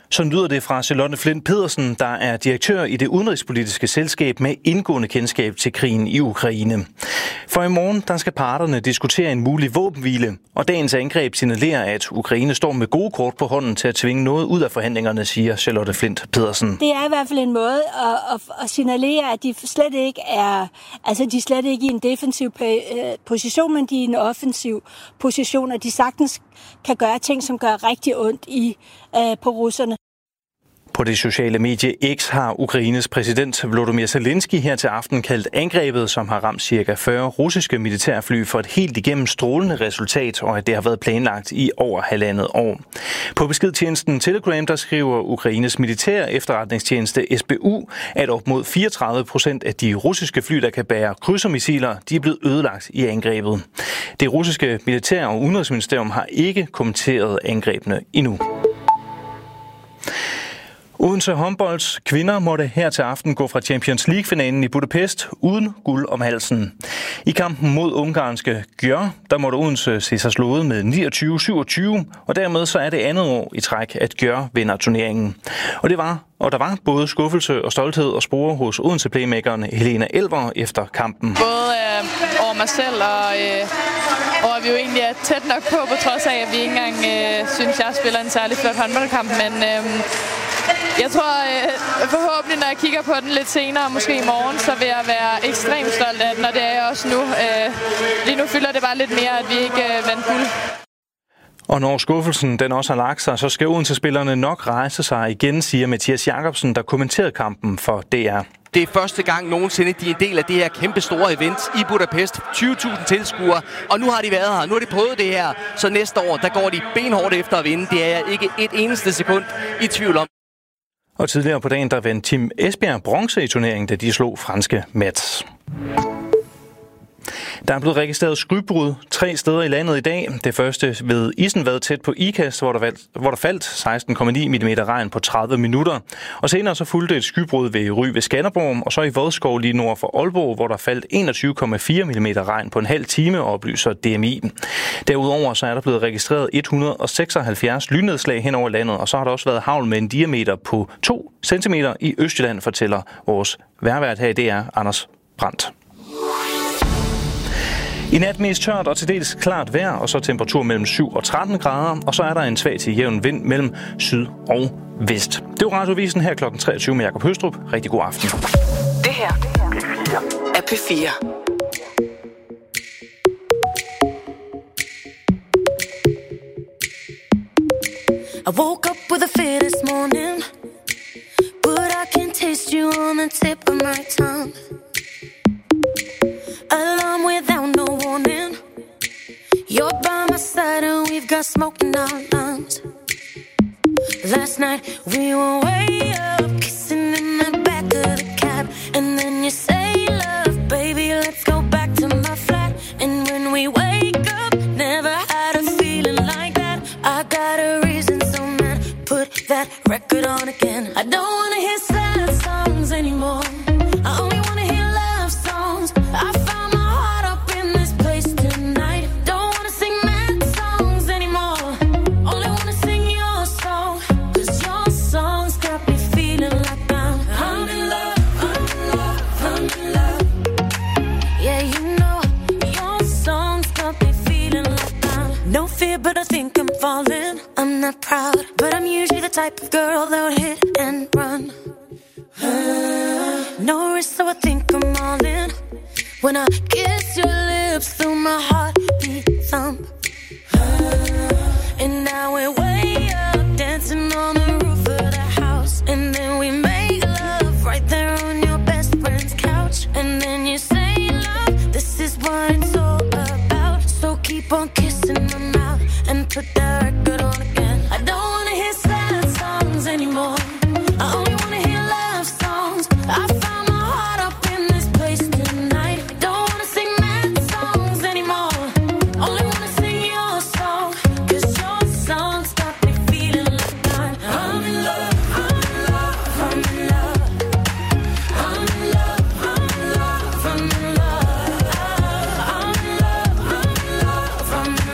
Så lyder det fra Charlotte Flint Pedersen, der er direktør i det udenrigspolitiske selskab med indgående kendskab til krigen i Ukraine. For i morgen der skal parterne diskutere en mulig våbenhvile, og dagens angreb signalerer, at Ukraine står med gode kort på hånden til at tvinge noget ud af forhandlingerne, siger Charlotte Flint Pedersen. Det er i hvert fald en måde at, at, at signalere, at de slet ikke er, altså de er slet ikke i en defensiv position, men de er i en offensiv position, og de sagtens kan gøre ting, som gør rigtig ondt i, øh, på russerne. På det sociale medie X har Ukraines præsident Volodymyr Zelensky her til aften kaldt angrebet, som har ramt ca. fyrre russiske militærfly, for et helt igennem strålende resultat, og at det har været planlagt i over halvandet år. På beskedtjenesten Telegram, der skriver Ukraines militær efterretningstjeneste S B U, at op mod fireogtredive procent af de russiske fly, der kan bære krydsermissiler, de er blevet ødelagt i angrebet. Det russiske militær- og udenrigsministerium har ikke kommenteret angrebene endnu. Odense håndbolds kvinder måtte her til aften gå fra Champions League-finalen i Budapest uden guld om halsen. I kampen mod ungarske Győr, der måtte Odense se sig slået med niogtyve syvogtyve, og dermed så er det andet år i træk, at Győr vinder turneringen. Og det var, og der var både skuffelse og stolthed og spore hos Odense-playmakeren Helena Elver efter kampen. Både øh, over mig selv og, øh, og at vi jo egentlig er tæt nok på, på trods af, at vi ikke engang øh, synes, jeg spiller en særlig flot håndboldkamp, men øh, jeg tror øh, forhåbentlig, når jeg kigger på den lidt senere, måske i morgen, så vil jeg være ekstremt stolt af den, og det er jeg også nu. Øh, lige nu fylder det bare lidt mere, at vi ikke øh, vandt guld. Og når skuffelsen den også har lagt sig, så skal Odense-spillerne nok rejse sig igen, siger Mathias Jacobsen, der kommenterede kampen for D R. Det er første gang nogensinde, de er en del af det her kæmpe store event i Budapest. tyve tusind tilskuere, og nu har de været her. Nu har de prøvet det her, så næste år, der går de benhårdt efter at vinde. Det er jeg ikke et eneste sekund i tvivl om. Og tidligere på dagen, der vandt Team Esbjerg bronze i turneringen, da de slog franske Metz. Der er blevet registreret skybbrud tre steder i landet i dag. Det første ved Isenvad tæt på Ikast, hvor der, valgt, hvor der faldt seksten komma ni millimeter regn på tredive minutter. Og senere så fulgte et skybrud ved Ry ved Skanderborg, og så i Vodskov lige nord for Aalborg, hvor der faldt enogtyve komma fire millimeter regn på en halv time, oplyser D M I. Derudover så er der blevet registreret et hundrede og seksoghalvfjerds lynnedslag hen over landet, og så har der også været hagl med en diameter på to centimeter i Østjylland, fortæller vores vejrvært her i D R, Anders Brandt. I nat mest tørt og til dels klart vejr, og så temperatur mellem syv og tretten grader, og så er der en svag til jævn vind mellem syd og vest. Det var Radiovisen her klokken treogtyve med Jakob Høstrup. Rigtig god aften. Det her er P fire. I woke up with a fear this morning, but I can taste you on the tip of my tongue. Alarm without no warning. You're by my side and we've got smoke in our lungs. Last night we were way up, kissing in the back of the cab. And then you say, love, baby, let's go back to my flat. And when we wake up, never had a feeling like that. I got a reason, so man, put that record on again. I don't wanna hear sad songs anymore. I only wanna hear love songs. I found my heart up in this place tonight. Don't wanna sing mad songs anymore. Only wanna sing your song. Cause your songs got me feeling like I'm, I'm in love, I'm in love, I'm in love. Yeah, you know, your songs got me feeling like I'm no fear, but I think I'm falling. I'm not proud, but I'm usually the type of girl that would hit and run. No risk, so I think I'm all in. When I kiss your lips through my heartbeat thump. And now we're way up, dancing on the roof of the house. And then we make love right there on your best friend's couch. And then you say, love, this is what it's all about. So keep on kissing my mouth and put that record on again. I don't wanna hear sad songs anymore. I only wanna hear love songs. I found my heart up in this place tonight. Don't wanna sing mad songs anymore. Only wanna sing your song. Cause your songs got me feeling like I'm, I'm in love, I'm in love, I'm in love. I'm in love, I'm in love, I'm in love. I'm in love, I'm in love, I'm in love.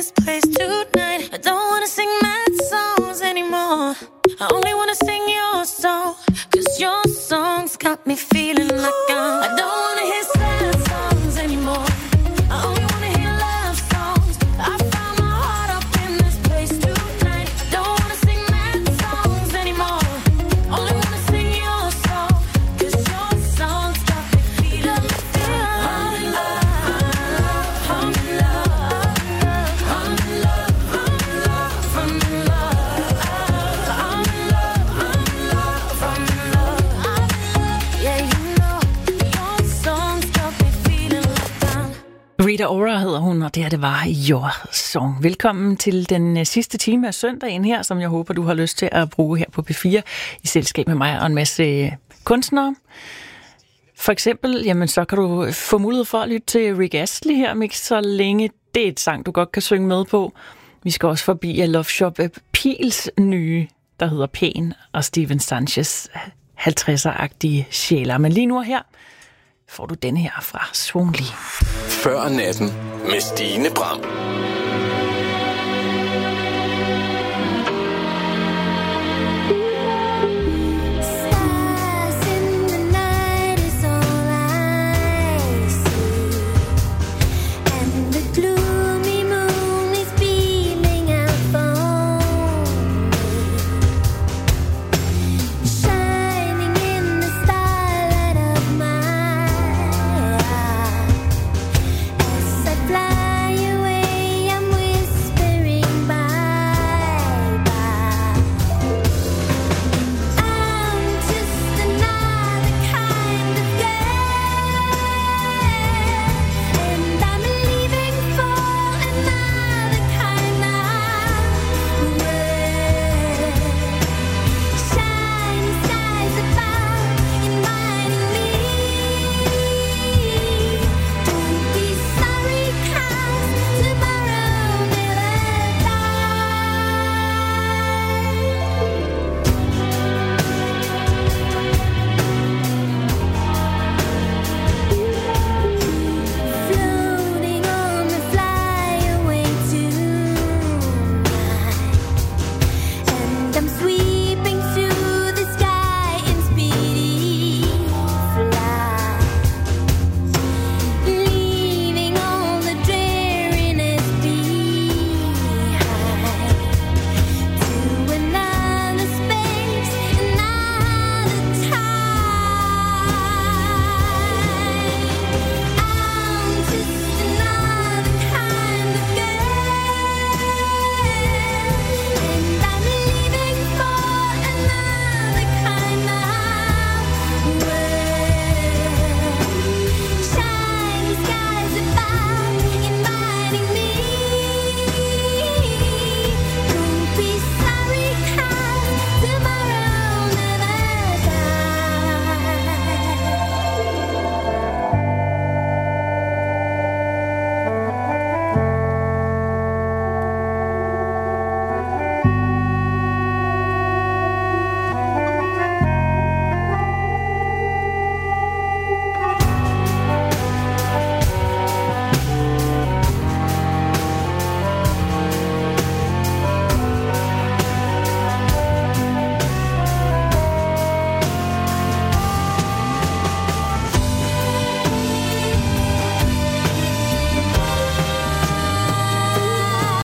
this place tonight. I don't wanna sing mad songs anymore. I only wanna sing your song, 'cause your songs got me feeling like I'm. I don't wanna hear sad songs anymore. I only wanna hear love songs. I found my heart up in this place tonight. I don't wanna sing mad songs anymore. Only wanna sing your song, 'cause your songs got me feeling like I'm in love. I'm in love. I'm in love. I'm in love. I'm in love. I'm in love. I'm in love. I'm in love. I'm in love. Yeah, you know, your songs got me feeling like I'm. Rita Ora hedder hun, og det her, det var Your Song. Velkommen til den sidste time af søndagen her, som jeg håber, du har lyst til at bruge her på P fire i selskab med mig og en masse kunstnere. For eksempel, jamen, så kan du få mulighed for at lytte til Rick Astley her, om ikke så længe. Det er et sang, du godt kan synge med på. Vi skal også forbi Love Shop Pils nye, der hedder Pæn, og Steven Sanchez halvtredser-agtige sjæler. Men lige nu her får du den her fra Swonly. Før natten med Stine Bram.